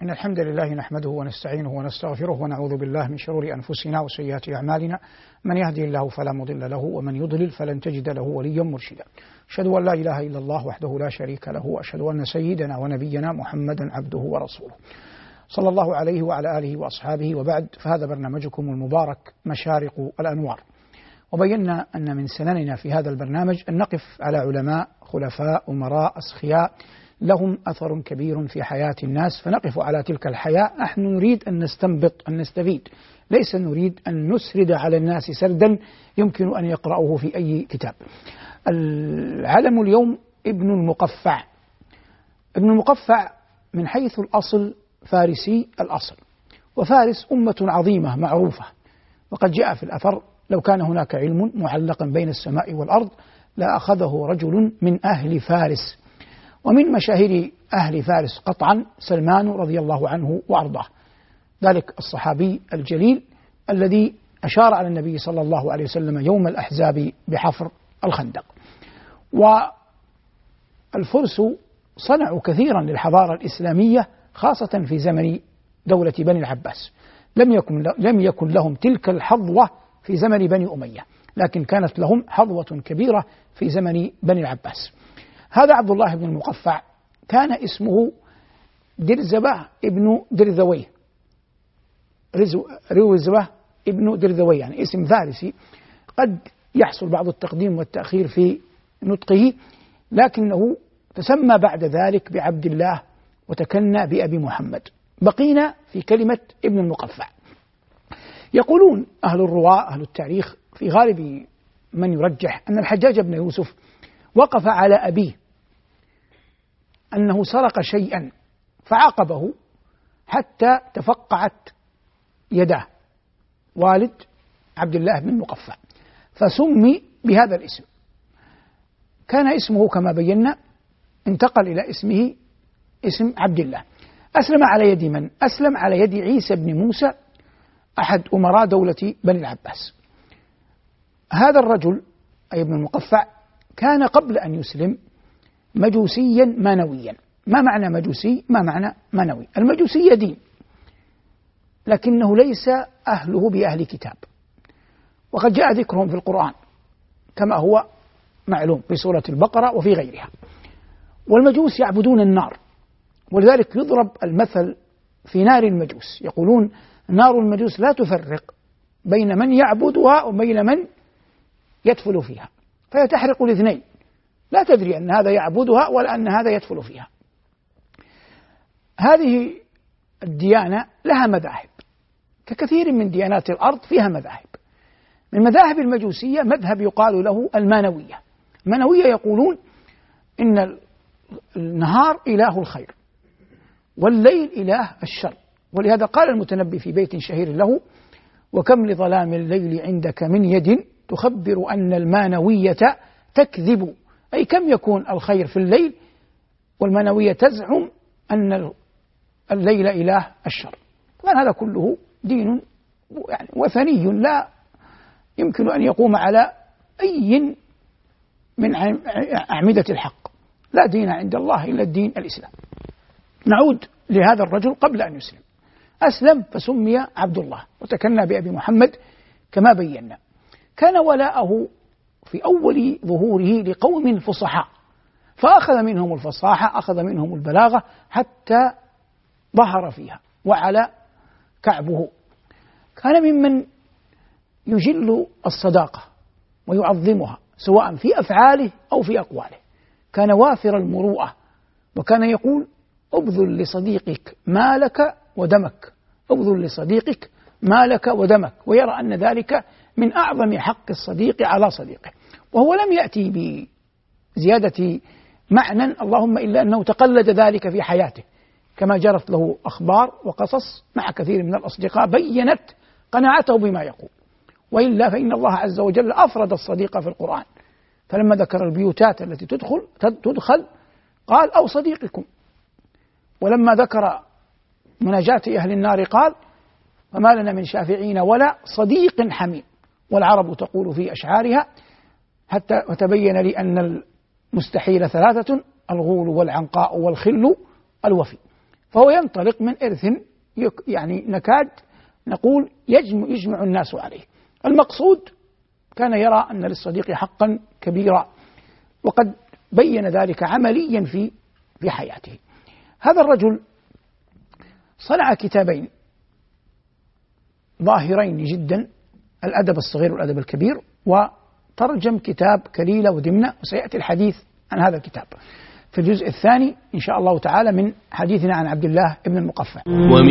إن الحمد لله نحمده ونستعينه ونستغفره ونعوذ بالله من شرور أنفسنا وسيئات أعمالنا، من يهدي الله فلا مضل له ومن يضلل فلن تجد له وليا مرشدا. أشهد أن لا إله إلا الله وحده لا شريك له، وأشهد أن سيدنا ونبينا محمدا عبده ورسوله صلى الله عليه وعلى آله وأصحابه، وبعد، فهذا برنامجكم المبارك مشارق الأنوار. وبينا أن من سنننا في هذا البرنامج أن نقف على علماء خلفاء أمراء أسخياء لهم أثر كبير في حياة الناس، فنقف على تلك الحياة. نحن نريد أن نستنبط، أن نستفيد، ليس نريد أن نسرد على الناس سردا يمكن أن يقرأوه في أي كتاب. العلم اليوم ابن المقفع. ابن المقفع من حيث الأصل فارسي الأصل، وفارس أمة عظيمة معروفة، وقد جاء في الأثر: لو كان هناك علم معلقا بين السماء والأرض لأخذه رجل من أهل فارس. ومن مشاهير أهل فارس قطعا سلمان رضي الله عنه وأرضاه، ذلك الصحابي الجليل الذي أشار على النبي صلى الله عليه وسلم يوم الأحزاب بحفر الخندق. والفرس صنعوا كثيرا للحضارة الإسلامية، خاصة في زمن دولة بني العباس. لم يكن لهم تلك الحظوة في زمن بني أمية، لكن كانت لهم حظوة كبيرة في زمن بني العباس. هذا عبد الله بن المقفع كان اسمه درزبة ابن درذويه، روزبة ابن درذويه، يعني اسم فارسي قد يحصل بعض التقديم والتأخير في نطقه، لكنه تسمى بعد ذلك بعبد الله وتكنى بأبي محمد. بقينا في كلمة ابن المقفع. يقولون أهل الرواة أهل التاريخ في غالب من يرجح أن الحجاج بن يوسف وقف على أبيه أنه سرق شيئا فعاقبه حتى تفقعت يداه، والد عبد الله بن المقفع، فسمي بهذا الاسم. كان اسمه كما بينا انتقل إلى اسمه اسم عبد الله. أسلم على يد من؟ أسلم على يد عيسى بن موسى أحد أمراء دولة بني العباس. هذا الرجل أي ابن المقفع كان قبل أن يسلم مجوسيا منويا. ما معنى مجوسي؟ ما معنى منوي؟ المجوسية دين، لكنه ليس أهله بأهل كتاب، وقد جاء ذكرهم في القرآن كما هو معلوم في سورة البقرة وفي غيرها. والمجوس يعبدون النار، ولذلك يضرب المثل في نار المجوس، يقولون نار المجوس لا تفرق بين من يعبدها وبين من يدفل فيها، فهي تحرق الاثنين، لا تدري أن هذا يعبدها ولا أن هذا يدفل فيها. هذه الديانة لها مذاهب ككثير من ديانات الأرض، فيها مذاهب. من مذاهب المجوسية مذهب يقال له المانوية. المانوية يقولون إن النهار إله الخير والليل إله الشر، ولهذا قال المتنبي في بيت شهير له: وكم لظلام الليل عندك من يد تخبر أن المانوية تكذب، أي كم يكون الخير في الليل، والمانوية تزعم أن الليل إله الشر. طبعا هذا كله دين يعني وثني لا يمكن أن يقوم على أي من أعمدة الحق. لا دين عند الله إلا الدين الإسلام. نعود لهذا الرجل قبل أن يسلم. أسلم فسمي عبد الله وتكنى بأبي محمد كما بينا. كان ولاءه في أول ظهوره لقوم فصحاء، فأخذ منهم الفصاحة، أخذ منهم البلاغة حتى ظهر فيها وعلى كعبه. كان ممن يجل الصداقة ويعظمها سواء في أفعاله أو في أقواله. كان وافر المروءة، وكان يقول: أبذل لصديقك مالك ودمك، أبذل لصديقك مالك ودمك، ويرى أن ذلك من أعظم حق الصديق على صديقه. وهو لم يأتي بزيادة معنى اللهم إلا أنه تقلد ذلك في حياته، كما جرت له أخبار وقصص مع كثير من الأصدقاء بيّنت قناعته بما يقول. وإلا فإن الله عز وجل أفرد الصديق في القرآن، فلما ذكر البيوتات التي تدخل قال: أو صديقكم. ولما ذكر مناجاة أهل النار قال: فما لنا من شافعين ولا صديق حميم. والعرب تقول في أشعارها: حتى وتبين لي أن المستحيل ثلاثة: الغول والعنقاء والخل الوفي. فهو ينطلق من إرث يعني نكاد نقول يجمع الناس عليه. المقصود كان يرى أن للصديق حقا كبيرا، وقد بين ذلك عمليا في حياته. هذا الرجل صنع كتابين ظاهرين جدا، الأدب الصغير والأدب الكبير، وترجم كتاب كليلة ودمنة، وسيأتي الحديث عن هذا الكتاب في الجزء الثاني إن شاء الله تعالى من حديثنا عن عبد الله بن المقفع.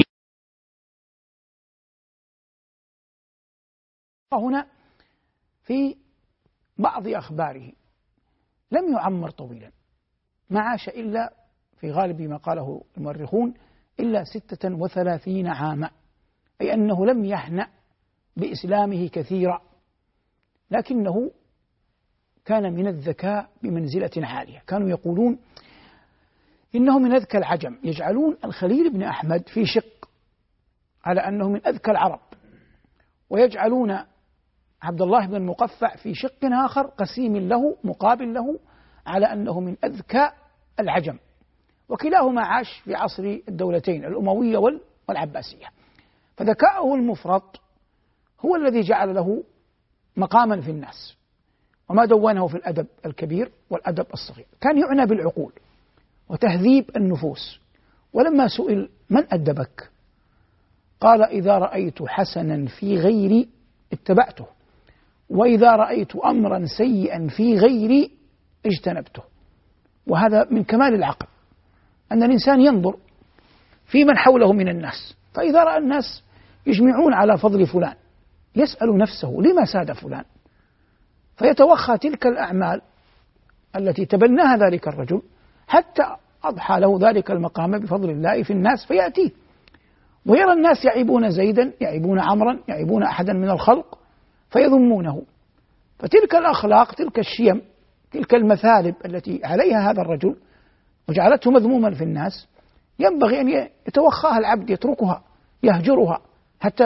هنا في بعض أخباره لم يعمر طويلا، ما عاش إلا في غالب ما قاله المؤرخون إلا 36 عاما، أي أنه لم يهنأ بإسلامه كثيرا، لكنه كان من الذكاء بمنزلة عالية. كانوا يقولون إنه من أذكى العجم، يجعلون الخليل بن أحمد في شق على أنه من أذكى العرب، ويجعلون عبد الله بن المقفع في شق آخر قسيم له مقابل له على أنه من أذكى العجم، وكلاهما عاش في عصر الدولتين الأموية والعباسية. فذكاؤه المفرط هو الذي جعل له مقاما في الناس، وما دونه في الأدب الكبير والأدب الصغير. كان يعنى بالعقول وتهذيب النفوس، ولما سئل من أدبك قال إذا رأيت حسنا في غيري اتبعته، وإذا رأيت أمرا سيئا في غيري اجتنبته. وهذا من كمال العقل، أن الإنسان ينظر في من حوله من الناس، فإذا رأى الناس يجمعون على فضل فلان يسأل نفسه لما ساد فلان، فيتوخى تلك الأعمال التي تبناها ذلك الرجل حتى أضحى له ذلك المقام بفضل الله في الناس، فيأتيه ويرى الناس يعيبون زيدا، يعيبون عمرا، يعيبون أحدا من الخلق فيذمونه. فتلك الأخلاق، تلك الشيم، تلك المثالب التي عليها هذا الرجل وجعلته مذموما في الناس، ينبغي أن يتوخاها العبد، يتركها، يهجرها حتى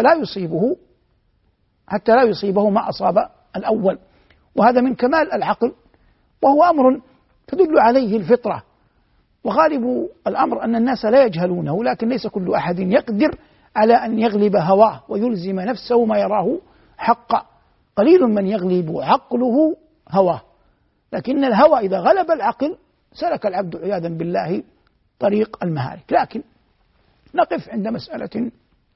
لا يصيبه ما أصاب الأول. وهذا من كمال العقل، وهو أمر تدل عليه الفطرة. وغالب الأمر أن الناس لا يجهلونه، لكن ليس كل أحد يقدر على أن يغلب هواه ويلزم نفسه ما يراه حقا. قليل من يغلب عقله هواه، لكن الهوى إذا غلب العقل سلك العبد عياذا بالله طريق المهالك. لكن نقف عند مسألة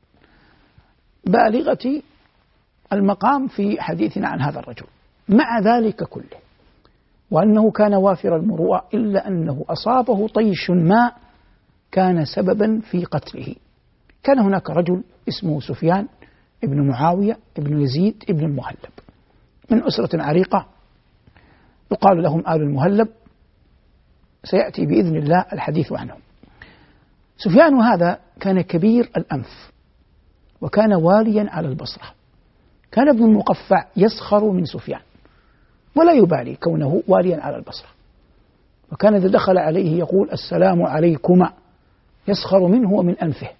بالغة المقام في حديثنا عن هذا الرجل. مع ذلك كله، وأنه كان وافر المروءة، إلا أنه أصابه طيش ما كان سببا في قتله. كان هناك رجل اسمه سفيان ابن معاوية ابن يزيد ابن المهلب، من أسرة عريقة يقال لهم آل المهلب، سيأتي بإذن الله الحديث عنهم. سفيان هذا كان كبير الأنف، وكان واليا على البصرة. كان ابن المقفع يسخر من سفيان ولا يبالي كونه واليا على البصرة، وكان إذا دخل عليه يقول السلام عليكما، يسخر منه ومن أنفه.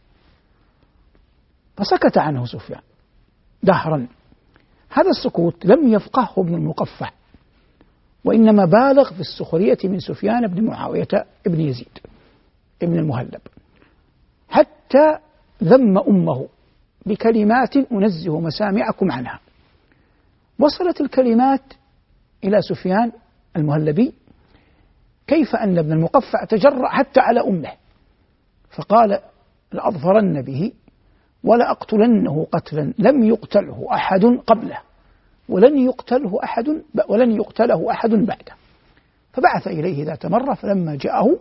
فسكت عنه سفيان دهرا. هذا السكوت لم يفقهه ابن المقفع، وإنما بالغ في السخرية من سفيان بن معاوية ابن يزيد ابن المهلب، حتى ذم أمه بكلمات أنزه مسامعكم عنها. وصلت الكلمات إلى سفيان المهلبي كيف أن ابن المقفع تجرأ حتى على أمه، فقال لأظفرن به ولأقتلنه قتلا لم يقتله أحد قبله ولن يقتله أحد بعده. فبعث إليه ذات مرة، فلما جاءه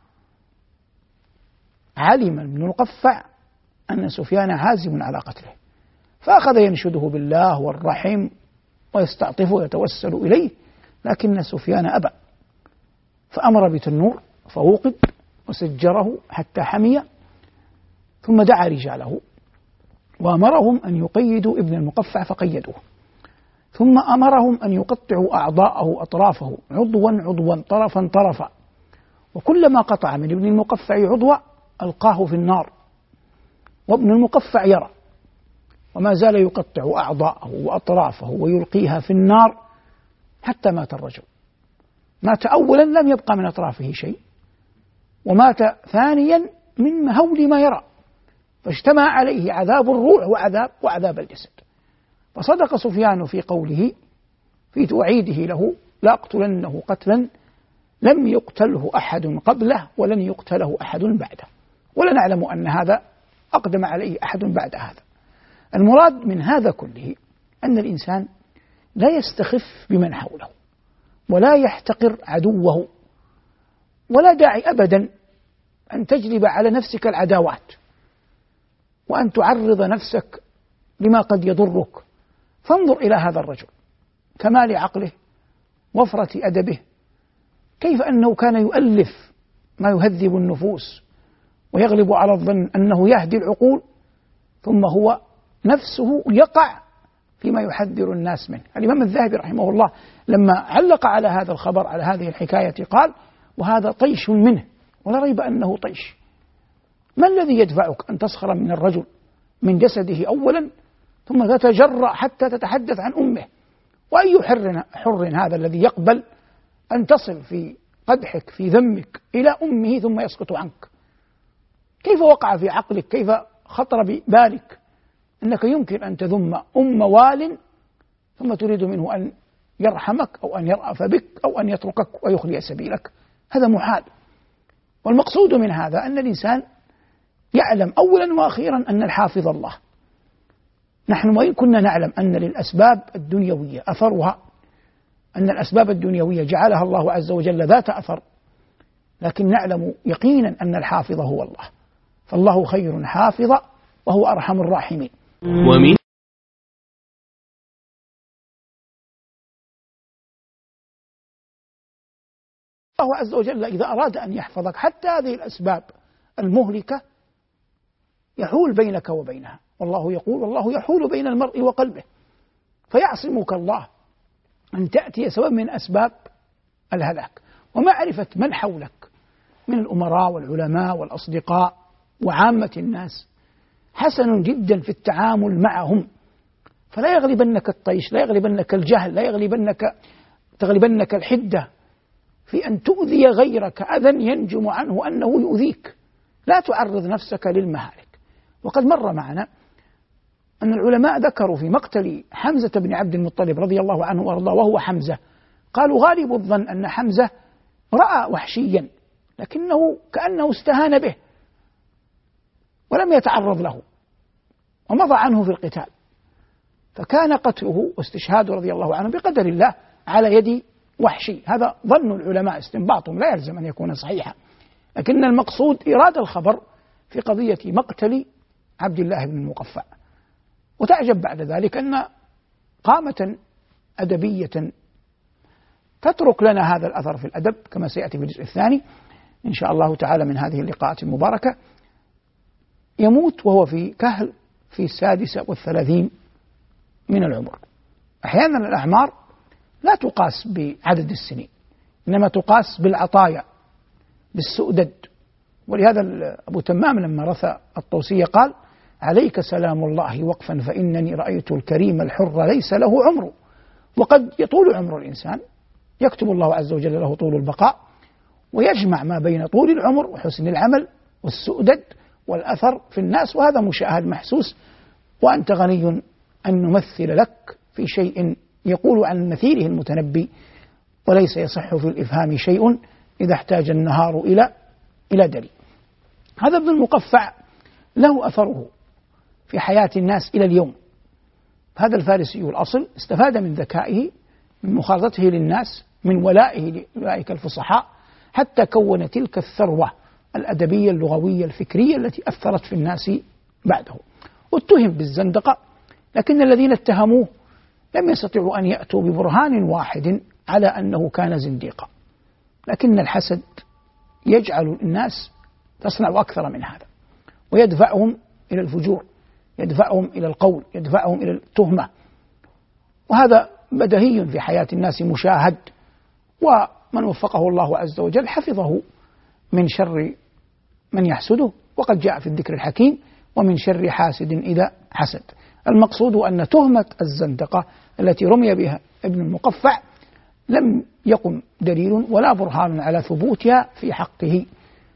علم ابن المقفع أن سفيان عازم على قتله، فأخذ ينشده بالله والرحم ويستعطفه ويتوسل إليه، لكن سفيان أبى، فأمر بتنور فوقد وسجره حتى حمي، ثم دعا رجاله وأمرهم أن يقيدوا ابن المقفع فقيدوه، ثم أمرهم أن يقطعوا أعضاءه أطرافه عضوا طرفا، وكلما قطع من ابن المقفع عضوا ألقاه في النار، وابن المقفع يرى، وما زال يقطع أعضاءه وأطرافه ويلقيها في النار حتى مات الرجل. مات أولا لم يبقى من أطرافه شيء، ومات ثانيا من هول ما يرى، فاجتمع عليه عذاب الروح وعذاب الجسد. فصدق سفيان في قوله في توعيده له: لأقتلنه قتلا لم يقتله أحد قبله ولن يقتله أحد بعده. ولا نعلم أن هذا أقدم عليه أحد بعد هذا. المراد من هذا كله أن الإنسان لا يستخف بمن حوله، ولا يحتقر عدوه، ولا داعي أبدا أن تجلب على نفسك العداوات وأن تعرض نفسك لما قد يضرك. فانظر إلى هذا الرجل، كمال عقله، وفرة أدبه، كيف أنه كان يؤلف ما يهذب النفوس ويغلب على الظن أنه يهدي العقول، ثم هو نفسه يقع فيما يحذر الناس منه. الإمام الذهبي رحمه الله لما علق على هذا الخبر، على هذه الحكاية، قال: وهذا طيش منه، ولا ريب أنه طيش. ما الذي يدفعك أن تسخر من الرجل من جسده أولا، ثم تتجرأ حتى تتحدث عن أمه؟ وأي حر هذا الذي يقبل أن تصل في قدحك في ذمك إلى أمه ثم يسكت عنك؟ كيف وقع في عقلك، كيف خطر ببالك أنك يمكن أن تذم أم وال ثم تريد منه أن يرحمك أو أن يرأف بك أو أن يتركك ويخلي سبيلك؟ هذا محال. والمقصود من هذا أن الإنسان يعلم أولا وأخيرا أن الحافظ الله. نحن وإن كنا نعلم أن للأسباب الدنيوية أثرها، أن الأسباب الدنيوية جعلها الله عز وجل ذات أثر، لكن نعلم يقينا أن الحافظ هو الله، فالله خير حافظا وهو أرحم الراحمين. ومن الله عز وجل إذا أراد أن يحفظك حتى هذه الأسباب المهلكة يحول بينك وبينها، والله يقول: والله يحول بين المرء وقلبه، فيعصمك الله أن تأتي سبب من أسباب الهلاك. ومعرفة من حولك من الأمراء والعلماء والأصدقاء وعامة الناس حسن جدا في التعامل معهم، فلا يغلبنك الطيش، لا يغلبنك الجهل، لا تغلبنك الحدة في أن تؤذي غيرك أذى ينجم عنه أنه يؤذيك. لا تعرض نفسك للمهالك. وقد مر معنا أن العلماء ذكروا في مقتل حمزة بن عبد المطلب رضي الله عنه وارضاه وهو حمزة، قالوا: غالب الظن أن حمزة رأى وحشيا لكنه كأنه استهان به ولم يتعرض له ومضى عنه في القتال، فكان قتله واستشهاده رضي الله عنه بقدر الله على يد وحشي. هذا ظن العلماء، استنباطهم، لا يلزم أن يكون صحيحا، لكن المقصود إيراد الخبر في قضية مقتل عبد الله بن المقفع. وتعجب بعد ذلك أن قامة أدبية تترك لنا هذا الأثر في الأدب كما سيأتي في الجزء الثاني إن شاء الله تعالى من هذه اللقاءات المباركة، يموت وهو في كهل في 36 من العمر. أحيانا الأعمار لا تقاس بعدد السنين، إنما تقاس بالعطايا، بالسؤدد. ولهذا أبو تمام لما رثى الطوسية قال: عليك سلام الله وقفا فإنني رأيت الكريم الحر ليس له عمر. وقد يطول عمر الإنسان، يكتب الله عز وجل له طول البقاء، ويجمع ما بين طول العمر وحسن العمل والسؤدد والأثر في الناس، وهذا مشاهد محسوس. وأنت غني أن نمثل لك في شيء يقول عن مثيله المتنبي: وليس يصح في الإفهام شيء إذا احتاج النهار إلى دليل. هذا ابن المقفع له أثره في حياة الناس إلى اليوم. هذا الفارسي الأصل استفاد من ذكائه، من مخالطته للناس، من ولائه لأولئك الفصحاء، حتى كون تلك الثروة الأدبية اللغوية الفكرية التي أثرت في الناس بعده. اتهم بالزندقة، لكن الذين اتهموه لم يستطيعوا أن يأتوا ببرهان واحد على أنه كان زنديقا، لكن الحسد يجعل الناس تصنع أكثر من هذا، ويدفعهم إلى الفجور، يدفعهم إلى القول، يدفعهم إلى التهمة. وهذا بديهي في حياة الناس مشاهد، ومن وفقه الله عز وجل حفظه من شر من يحسده، وقد جاء في الذكر الحكيم: ومن شر حاسد إذا حسد. المقصود أن تهمة الزندقة التي رمي بها ابن المقفع لم يقم دليل ولا برهان على ثبوتها في حقه،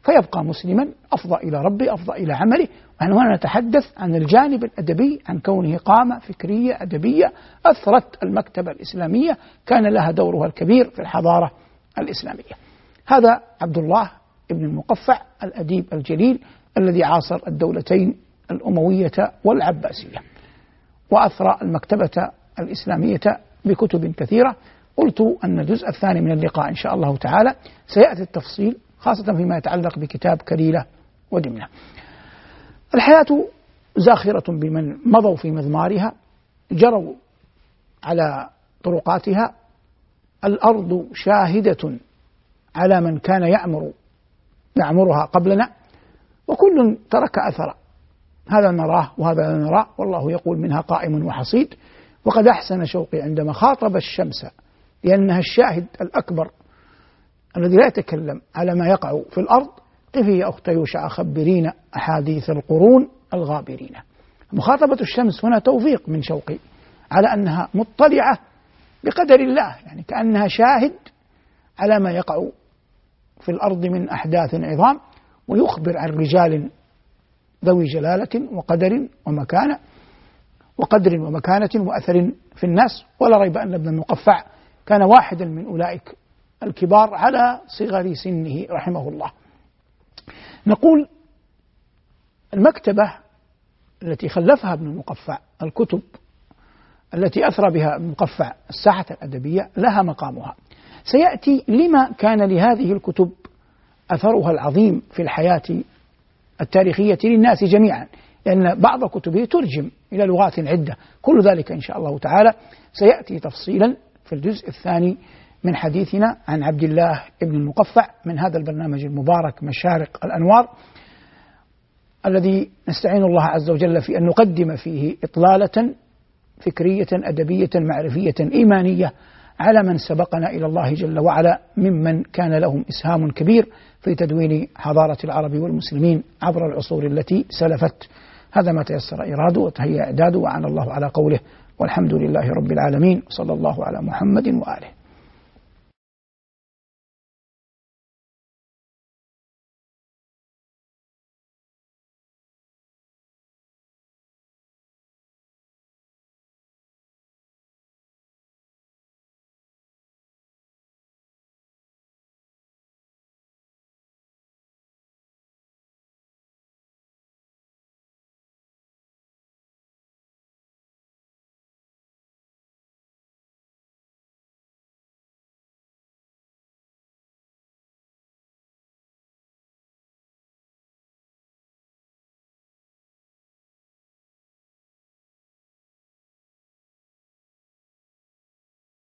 فيبقى مسلما أفضى إلى ربه، أفضى إلى عمله. ونحن هنا نتحدث عن الجانب الأدبي، عن كونه قامة فكرية أدبية أثرت المكتبة الإسلامية، كان لها دورها الكبير في الحضارة الإسلامية. هذا عبد الله ابن المقفع الأديب الجليل الذي عاصر الدولتين الأموية والعباسية، وأثرى المكتبة الإسلامية بكتب كثيرة. قلت أن الجزء الثاني من اللقاء إن شاء الله تعالى سيأتي التفصيل، خاصة فيما يتعلق بكتاب كليلة ودمنة. الحياة زاخرة بمن مضوا في مضمارها، جروا على طرقاتها، الأرض شاهدة على من كان يعمرها قبلنا، وكل ترك أثرا، هذا نراه وهذا لا نراه، والله يقول منها قائم وحصيد. وقد أحسن شوقي عندما خاطب الشمس، لأنها الشاهد الأكبر الذي لا يتكلم على ما يقع في الأرض. قفي يا أخت يوشع خبرين أحاديث القرون الغابرين. مخاطبة الشمس هنا توفيق من شوقي على أنها مطلعة بقدر الله، يعني كأنها شاهد على ما يقع في الأرض من أحداث عظام، ويخبر عن رجال ذوي جلالة وقدر ومكانة وأثر في الناس. ولا ريب أن ابن المقفع كان واحدا من أولئك الكبار على صغر سنه رحمه الله. نقول المكتبة التي خلفها ابن المقفع، الكتب التي أثرى بها ابن المقفع الساحة الأدبية، لها مقامها. سيأتي لما كان لهذه الكتب أثرها العظيم في الحياة التاريخية للناس جميعا، لأن بعض كتبه ترجم إلى لغات عدة. كل ذلك إن شاء الله تعالى سيأتي تفصيلا في الجزء الثاني من حديثنا عن عبد الله ابن المقفع من هذا البرنامج المبارك مشارق الأنوار، الذي نستعين الله عز وجل في أن نقدم فيه إطلالة فكرية أدبية معرفية إيمانية على من سبقنا إلى الله جل وعلا ممن كان لهم إسهام كبير في تدوين حضارة العرب والمسلمين عبر العصور التي سلفت. هذا ما تيسر إراده وتهيأ إعداده، وعن الله على قوله، والحمد لله رب العالمين، صلى الله على محمد وآله.